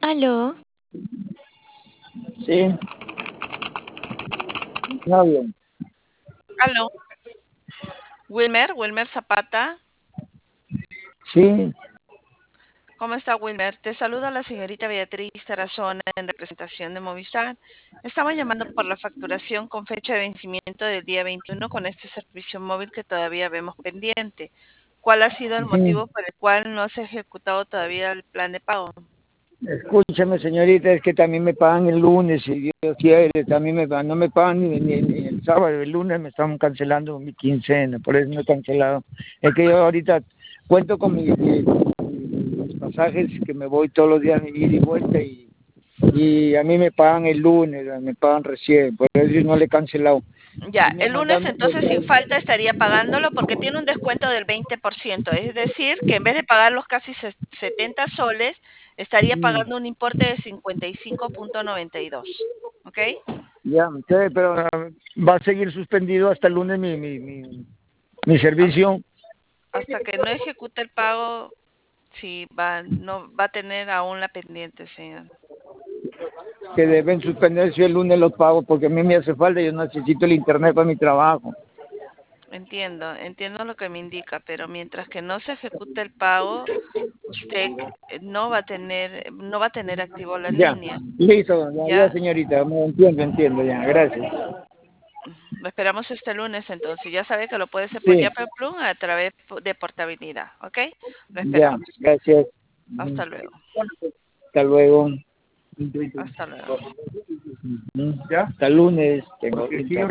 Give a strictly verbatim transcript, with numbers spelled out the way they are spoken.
Aló, Sí, hablo. Aló, Wilmer, Wilmer Zapata. Sí, ¿Cómo está Wilmer? Te saluda la señorita Beatriz Tarazona en representación de Movistar. Estamos llamando por la facturación con fecha de vencimiento del día veintiuno con este servicio móvil que todavía vemos pendiente. ¿Cuál ha sido el ujú. motivo por el cual no se ha ejecutado todavía el plan de pago? Escúchame, señorita, es que también me pagan el lunes, si Dios quiere, también me pagan, no me pagan ni, ni- ni el sábado, el lunes me están cancelando mi quincena, por eso no he cancelado. Es que yo ahorita cuento con mi- mi- mis pasajes, que me voy todos los días, ir y vuelta, y, y a mí me pagan el lunes, me pagan recién, por eso yo no le he cancelado. Ya, Y me el lunes mandan, entonces sin falta estaría pagándolo porque tiene un descuento del veinte por ciento. Es decir, que en vez de pagar los casi se- setenta soles, estaría pagando un importe de cincuenta y cinco punto noventa y dos. ¿Ok? ya, entonces, pero ah, va a seguir suspendido hasta el lunes mi, mi, mi, mi Has- servicio. Hasta que no ejecute el pago, sí, va, no, va a tener aún la pendiente, señor. Que deben suspender si el lunes los pago porque a mí me hace falta, yo necesito el internet para mi trabajo. Entiendo, entiendo lo que me indica, pero mientras que no se ejecute el pago, usted eh, no va a tener, no va a tener activo la Ya, línea. listo, ya, ya ¿Ya? señorita, me entiendo, entiendo, ya, gracias. Lo esperamos este lunes entonces. Ya sabe que lo puede hacer por Sí, Yape Plum a través de portabilidad, ¿ok? Lo ya, esperamos. gracias. Hasta luego. Hasta luego. Hasta luego. Ya, hasta lunes. Tengo